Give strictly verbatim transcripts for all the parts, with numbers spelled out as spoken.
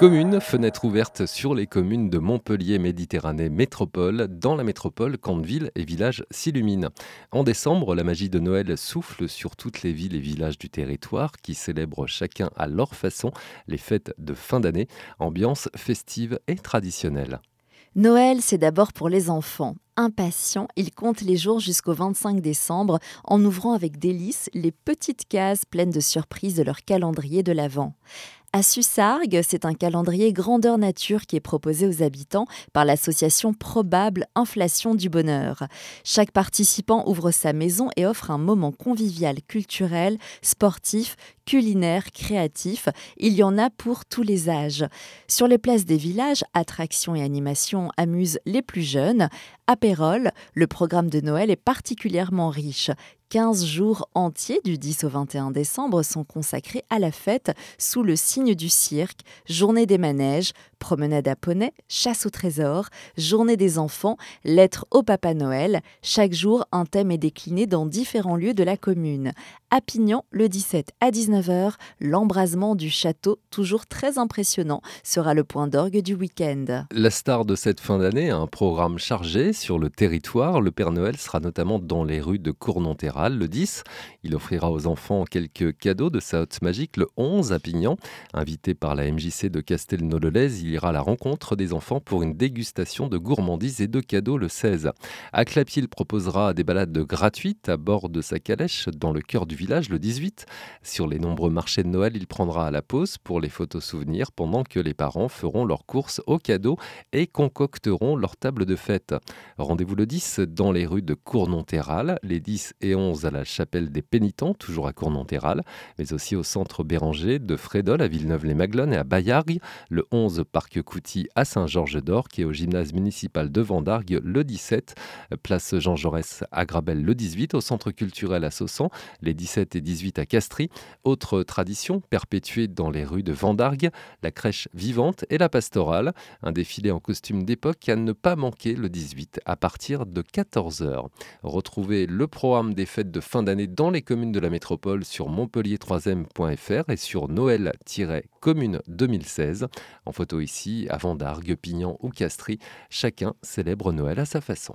Commune, fenêtre ouverte sur les communes de Montpellier Méditerranée Métropole. Dans la métropole, camps de ville et villages s'illuminent. En décembre, la magie de Noël souffle sur toutes les villes et villages du territoire qui célèbrent chacun à leur façon les fêtes de fin d'année, ambiance festive et traditionnelle. Noël, c'est d'abord pour les enfants. Impatients, ils comptent les jours jusqu'au vingt-cinq décembre en ouvrant avec délice les petites cases pleines de surprises de leur calendrier de l'Avent. À Sussargues, c'est un calendrier grandeur nature qui est proposé aux habitants par l'association Probable Inflation du Bonheur. Chaque participant ouvre sa maison et offre un moment convivial, culturel, sportif, culinaire, créatif. Il y en a pour tous les âges. Sur les places des villages, attractions et animations amusent les plus jeunes. À Pérols, le programme de Noël est particulièrement riche. quinze jours entiers du dix au vingt et un décembre sont consacrés à la fête sous le signe du cirque, journée des manèges, promenade à poney, chasse au trésor, journée des enfants, lettres au Papa Noël. Chaque jour, un thème est décliné dans différents lieux de la commune. À Pignan, le dix-sept à dix-neuf heures, l'embrasement du château, toujours très impressionnant, sera le point d'orgue du week-end. La star de cette fin d'année a un programme chargé sur le territoire. Le Père Noël sera notamment dans les rues de Cournonterral le dix. Il offrira aux enfants quelques cadeaux de sa hotte magique le onze à Pignan. Invité par la M J C de Castelnau-le-Lez, il ira à la rencontre des enfants pour une dégustation de gourmandises et de cadeaux le seize. À Clapier, il proposera des balades gratuites à bord de sa calèche dans le cœur du village le dix-huit. Sur les nombreux marchés de Noël, il prendra la pause pour les photos souvenirs pendant que les parents feront leurs courses aux cadeaux et concocteront leur table de fête. Rendez-vous le dix dans les rues de Cournonterral, les dix et onze à la chapelle des Pénitents, toujours à Cournonterral, mais aussi au centre Béranger de Frédol à Villeneuve-les-Maglones et à Baillargues, le onze parc Couty à Saint-Georges-d'Orc et au gymnase municipal de Vendargues le dix-sept, place Jean Jaurès à Grabel le dix-huit, au centre culturel à Saussan, les dix-sept et dix-huit à Castries. Autre tradition perpétuée dans les rues de Vendargues, la crèche vivante et la pastorale, un défilé en costume d'époque à ne pas manquer le dix-huit à partir de quatorze heures. Retrouvez le programme des fêtes de fin d'année dans les communes de la métropole sur montpellier troisième point f r et sur noël tiret commune deux mille seize. En photo ici, à Vendargues, Pignan ou Castries, chacun célèbre Noël à sa façon.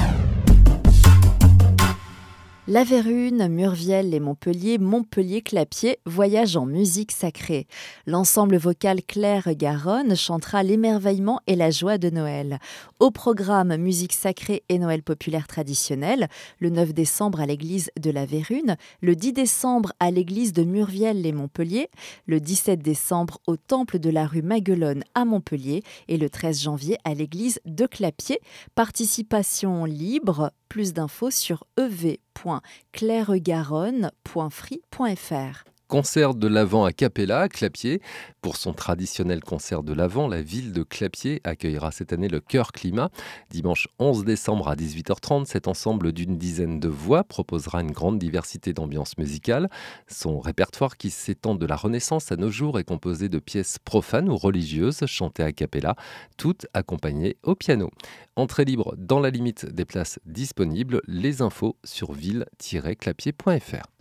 La Vérune, Murviel et Montpellier, Montpellier-Clapier voyagent en musique sacrée. L'ensemble vocal Claire-Garonne chantera l'émerveillement et la joie de Noël. Au programme musique sacrée et Noël populaire traditionnel, le neuf décembre à l'église de la Vérune, le dix décembre à l'église de Murviel et Montpellier, le dix-sept décembre au temple de la rue Maguelone à Montpellier et le treize janvier à l'église de Clapier. Participation libre. Plus d'infos sur e v point clairegaronne point free point f r. Concert de l'Avent à Capella, à Clapier. Pour son traditionnel concert de l'Avent, la ville de Clapier accueillera cette année le Chœur Climat. Dimanche onze décembre à dix-huit heures trente, cet ensemble d'une dizaine de voix proposera une grande diversité d'ambiances musicales. Son répertoire qui s'étend de la Renaissance à nos jours est composé de pièces profanes ou religieuses chantées à Capella, toutes accompagnées au piano. Entrée libre dans la limite des places disponibles. Les infos sur ville tiret clapier point f r.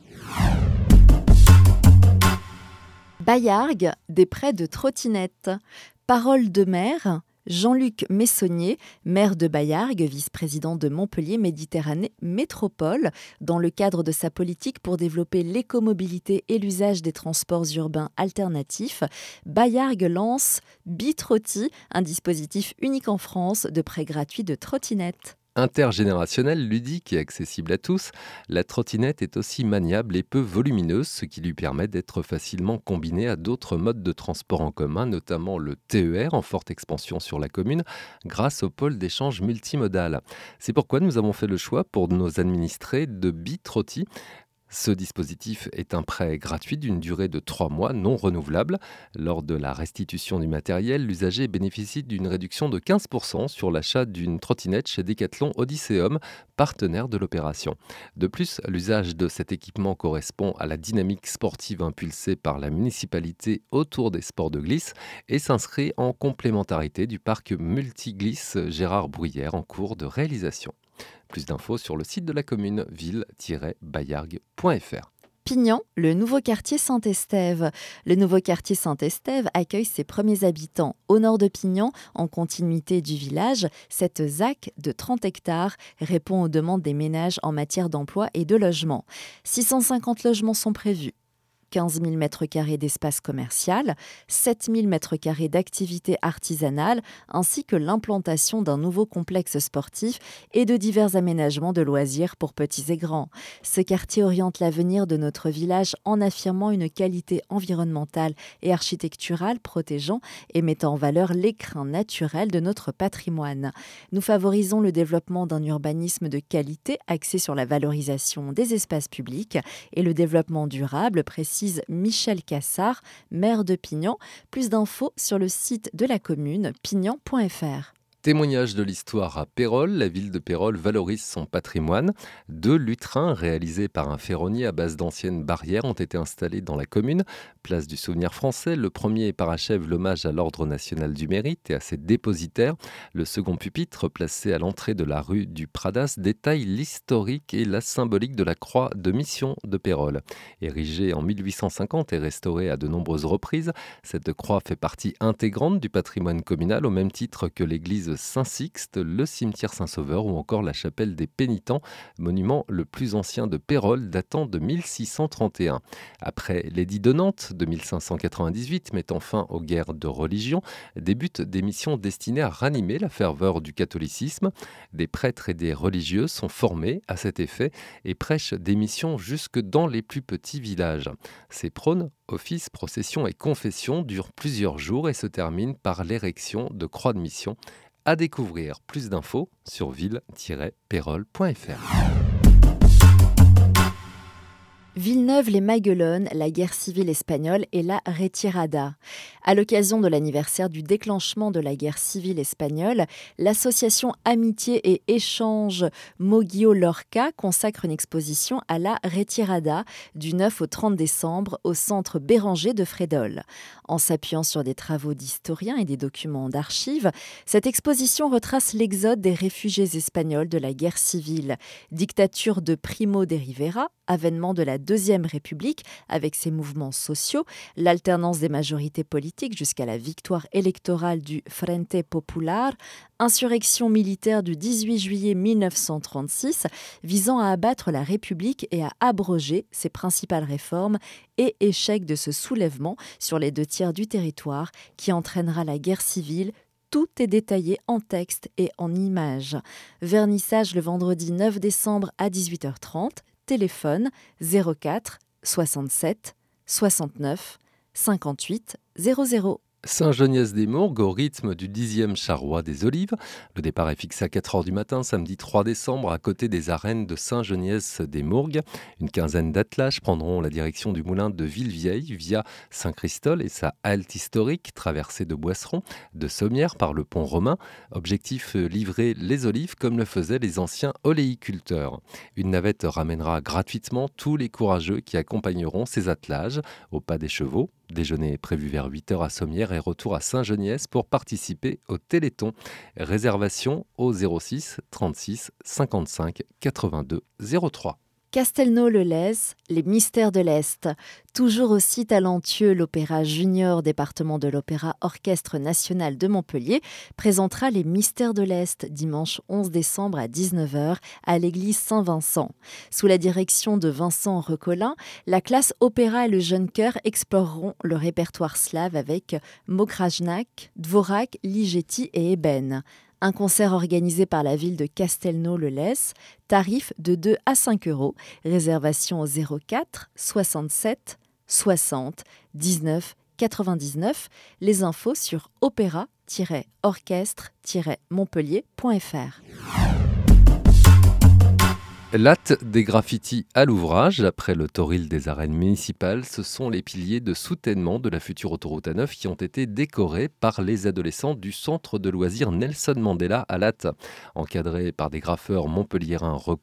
Baillargues, des prêts de trottinettes. Parole de maire, Jean-Luc Messonnier, maire de Baillargues, vice-président de Montpellier Méditerranée Métropole, dans le cadre de sa politique pour développer l'écomobilité et l'usage des transports urbains alternatifs, Baillargues lance Bitrotti, un dispositif unique en France de prêt gratuit de trottinettes. Intergénérationnelle, ludique et accessible à tous, la trottinette est aussi maniable et peu volumineuse, ce qui lui permet d'être facilement combinée à d'autres modes de transport en commun, notamment le T E R en forte expansion sur la commune, grâce au pôle d'échange multimodal. C'est pourquoi nous avons fait le choix pour nos administrés de Bitrotti. Ce dispositif est un prêt gratuit d'une durée de trois mois non renouvelable. Lors de la restitution du matériel, l'usager bénéficie d'une réduction de quinze pour cent sur l'achat d'une trottinette chez Decathlon Odysseum, partenaire de l'opération. De plus, l'usage de cet équipement correspond à la dynamique sportive impulsée par la municipalité autour des sports de glisse et s'inscrit en complémentarité du parc multiglisse Gérard Bruyère en cours de réalisation. Plus d'infos sur le site de la commune, ville tiret baillargues point f r. Pignan, le nouveau quartier Saint-Estève. Le nouveau quartier Saint-Estève accueille ses premiers habitants. Au nord de Pignan, en continuité du village, cette Z A C de trente hectares répond aux demandes des ménages en matière d'emploi et de logement. six cent cinquante logements sont prévus. quinze mille mètres carrés d'espace commercial, sept mille mètres carrés d'activités artisanales, ainsi que l'implantation d'un nouveau complexe sportif et de divers aménagements de loisirs pour petits et grands. Ce quartier oriente l'avenir de notre village en affirmant une qualité environnementale et architecturale protégeant et mettant en valeur l'écrin naturel de notre patrimoine. Nous favorisons le développement d'un urbanisme de qualité axé sur la valorisation des espaces publics et le développement durable, précise Michel Cassard, maire de Pignan. Plus d'infos sur le site de la commune, pignan point f r. Témoignage de l'histoire à Pérols. La ville de Pérols valorise son patrimoine. Deux lutrins réalisés par un ferronnier à base d'anciennes barrières ont été installés dans la commune. Place du Souvenir français. Le premier parachève l'hommage à l'Ordre national du mérite et à ses dépositaires. Le second pupitre, placé à l'entrée de la rue du Pradas, détaille l'historique et la symbolique de la croix de mission de Pérols. Érigée en mille huit cent cinquante et restaurée à de nombreuses reprises, cette croix fait partie intégrante du patrimoine communal au même titre que l'église Saint-Sixte, le cimetière Saint-Sauveur ou encore la chapelle des Pénitents, monument le plus ancien de Pérols datant de mille six cent trente et un. Après l'édit de Nantes de mille cinq cent quatre-vingt-dix-huit mettant fin aux guerres de religion, débutent des missions destinées à ranimer la ferveur du catholicisme. Des prêtres et des religieux sont formés à cet effet et prêchent des missions jusque dans les plus petits villages. Ces prônes, offices, processions et confessions durent plusieurs jours et se terminent par l'érection de croix de mission. À découvrir plus d'infos sur ville tiret pérols point f r. Villeneuve-les-Maguelones, la guerre civile espagnole et la retirada. À l'occasion de l'anniversaire du déclenchement de la guerre civile espagnole, l'association Amitié et Échange Moguio Lorca consacre une exposition à la retirada du neuf au trente décembre au centre Béranger de Frédol. En s'appuyant sur des travaux d'historiens et des documents d'archives, cette exposition retrace l'exode des réfugiés espagnols de la guerre civile, dictature de Primo de Rivera, avènement de la Deuxième République avec ses mouvements sociaux, l'alternance des majorités politiques jusqu'à la victoire électorale du Frente Popular, insurrection militaire du dix-huit juillet mille neuf cent trente-six visant à abattre la République et à abroger ses principales réformes et échec de ce soulèvement sur les deux tiers du territoire qui entraînera la guerre civile. Tout est détaillé en texte et en images. Vernissage le vendredi neuf décembre à dix-huit heures trente. Téléphone zéro quatre soixante-sept soixante-neuf cinquante-huit zéro zéro. Saint-Geniès-des-Mourgues au rythme du dixième charroi des Olives. Le départ est fixé à quatre heures du matin, samedi trois décembre, à côté des arènes de Saint-Geniès-des-Mourgues. Une quinzaine d'attelages prendront la direction du moulin de Villevieille via Saint-Christol et sa halte historique, traversée de Boisseron, de Sommières par le pont romain. Objectif, livrer les olives comme le faisaient les anciens oléiculteurs. Une navette ramènera gratuitement tous les courageux qui accompagneront ces attelages au pas des chevaux. Déjeuner prévu vers huit heures à Sommières et retour à Saint-Geniès pour participer au Téléthon. Réservation au zéro six trente-six cinquante-cinq quatre-vingt-deux zéro trois. Castelnau-le-Lez, les mystères de l'Est. Toujours aussi talentueux, l'Opéra Junior, département de l'Opéra Orchestre National de Montpellier, présentera les mystères de l'Est dimanche onze décembre à dix-neuf heures à l'église Saint-Vincent. Sous la direction de Vincent Recolin, la classe opéra et le jeune chœur exploreront le répertoire slave avec Mokrajnak, Dvorak, Ligeti et Eben. Un concert organisé par la ville de Castelnau-le-Lez, tarif de deux à cinq euros, réservation au zéro quatre soixante-sept soixante dix-neuf quatre-vingt-dix-neuf. Les infos sur opéra tiret orchestre tiret montpellier point f r. Latte des graffitis à l'ouvrage. Après le toril des arènes municipales, ce sont les piliers de soutènement de la future autoroute A neuf qui ont été décorés par les adolescents du centre de loisirs Nelson Mandela à Latte. Encadrés par des graffeurs montpelliérains reconnus,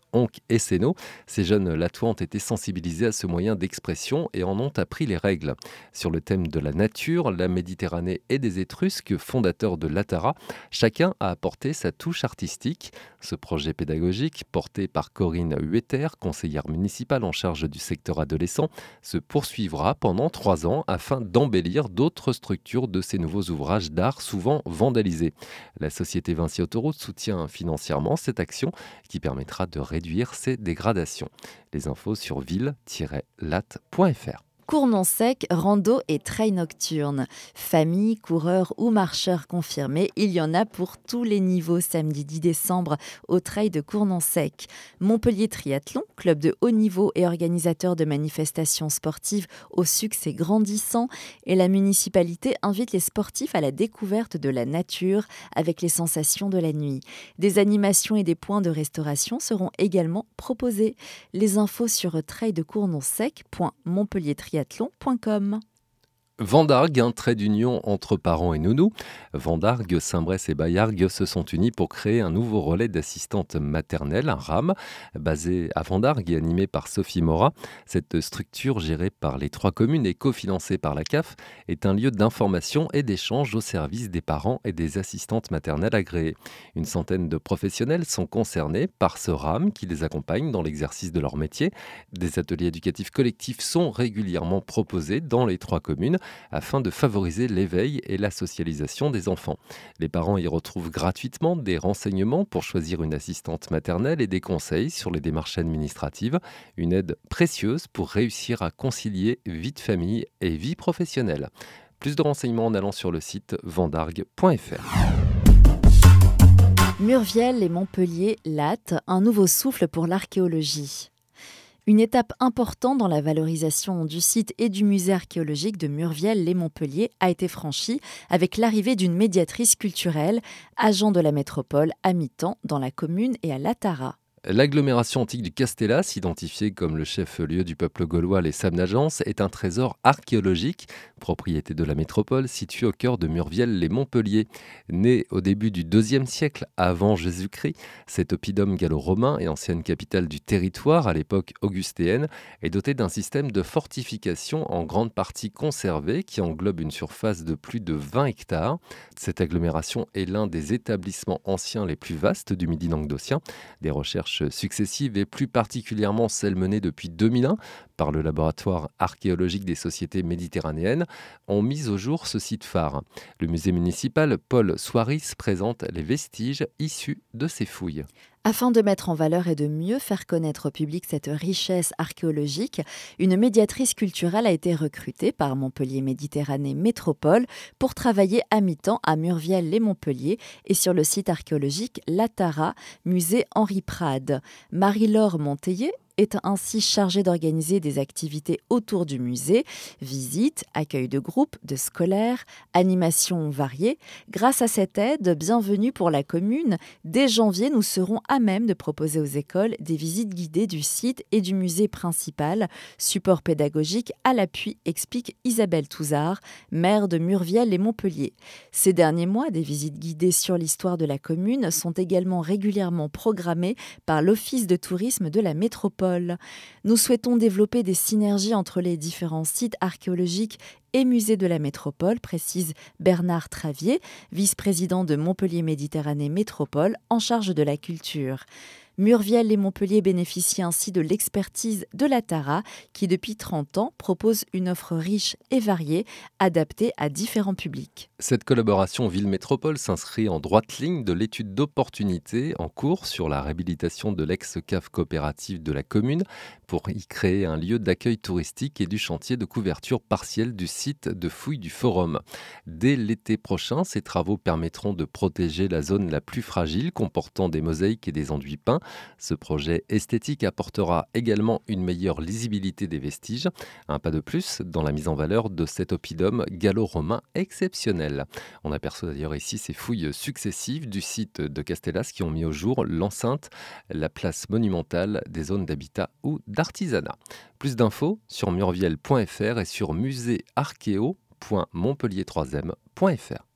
Onc et Sénaux. Ces jeunes Latois ont été sensibilisés à ce moyen d'expression et en ont appris les règles. Sur le thème de la nature, la Méditerranée et des Étrusques, fondateurs de l'Atara, chacun a apporté sa touche artistique. Ce projet pédagogique, porté par Corinne Huetter, conseillère municipale en charge du secteur adolescent, se poursuivra pendant trois ans afin d'embellir d'autres structures de ces nouveaux ouvrages d'art souvent vandalisés. La société Vinci Autoroute soutient financièrement cette action qui permettra de réduire ces dégradations. Les infos sur ville tiret latte point f r. Cournon-sec, rando et trail nocturne. Famille, coureurs ou marcheurs confirmés, il y en a pour tous les niveaux samedi dix décembre au trail de Cournon-sec. Montpellier Triathlon, club de haut niveau et organisateur de manifestations sportives au succès grandissant, et la municipalité invite les sportifs à la découverte de la nature avec les sensations de la nuit. Des animations et des points de restauration seront également proposés. Les infos sur trail de cournon-sec point montpellier triathlon point com. Vendargue, un trait d'union entre parents et nounous. Vendargue, Saint-Bresse et Baillargues se sont unis pour créer un nouveau relais d'assistantes maternelles, un RAM, basé à Vendargue et animé par Sophie Morat. Cette structure, gérée par les trois communes et cofinancée par la C A F, est un lieu d'information et d'échange au service des parents et des assistantes maternelles agréées. Une centaine de professionnels sont concernés par ce RAM qui les accompagne dans l'exercice de leur métier. Des ateliers éducatifs collectifs sont régulièrement proposés dans les trois communes afin de favoriser l'éveil et la socialisation des enfants. Les parents y retrouvent gratuitement des renseignements pour choisir une assistante maternelle et des conseils sur les démarches administratives, une aide précieuse pour réussir à concilier vie de famille et vie professionnelle. Plus de renseignements en allant sur le site vendargue point f r. Murviel et Montpellier, Latte, un nouveau souffle pour l'archéologie. Une étape importante dans la valorisation du site et du musée archéologique de Murviel-les-Montpellier a été franchie avec l'arrivée d'une médiatrice culturelle, agent de la métropole à mi-temps dans la commune et à l'Atara. L'agglomération antique du Castellas, identifiée comme le chef-lieu du peuple gaulois, les Samnagence, est un trésor archéologique, propriété de la métropole, située au cœur de Murviel-les-Montpellier. Né au début du deuxième siècle avant Jésus-Christ, cet oppidum gallo-romain et ancienne capitale du territoire à l'époque augustéenne est doté d'un système de fortification en grande partie conservé qui englobe une surface de plus de vingt hectares. Cette agglomération est l'un des établissements anciens les plus vastes du Midi languedocien. Des recherches successives et plus particulièrement celles menées depuis deux mille un par le laboratoire archéologique des sociétés méditerranéennes ont mis au jour ce site phare. Le musée municipal Paul Soiris présente les vestiges issus de ces fouilles. Afin de mettre en valeur et de mieux faire connaître au public cette richesse archéologique, une médiatrice culturelle a été recrutée par Montpellier Méditerranée Métropole pour travailler à mi-temps à Murviel-les-Montpellier et sur le site archéologique l'Atara, musée Henri Prade. Marie-Laure Monteiller est ainsi chargée d'organiser des activités autour du musée, visites, accueil de groupes, de scolaires, animations variées. Grâce à cette aide, bienvenue pour la commune, dès janvier, nous serons à même de proposer aux écoles des visites guidées du site et du musée principal, support pédagogique à l'appui, explique Isabelle Touzard, maire de Murviel et Montpellier. Ces derniers mois, des visites guidées sur l'histoire de la commune sont également régulièrement programmées par l'Office de tourisme de la métropole. Nous souhaitons développer des synergies entre les différents sites archéologiques et musées de la métropole, précise Bernard Travier, vice-président de Montpellier Méditerranée Métropole en charge de la culture. Murviel et Montpellier bénéficient ainsi de l'expertise de l'Atara qui, depuis trente ans, propose une offre riche et variée, adaptée à différents publics. Cette collaboration ville-métropole s'inscrit en droite ligne de l'étude d'opportunité en cours sur la réhabilitation de l'ex-cave coopérative de la commune pour y créer un lieu d'accueil touristique et du chantier de couverture partielle du site de fouilles du Forum. Dès l'été prochain, ces travaux permettront de protéger la zone la plus fragile comportant des mosaïques et des enduits peints. Ce projet esthétique apportera également une meilleure lisibilité des vestiges, un pas de plus dans la mise en valeur de cet oppidum gallo-romain exceptionnel. On aperçoit d'ailleurs ici ces fouilles successives du site de Castellas qui ont mis au jour l'enceinte, la place monumentale, des zones d'habitat ou d'artisanat. Plus d'infos sur murviel point f r et sur musée archéo point montpellier trois m point f r.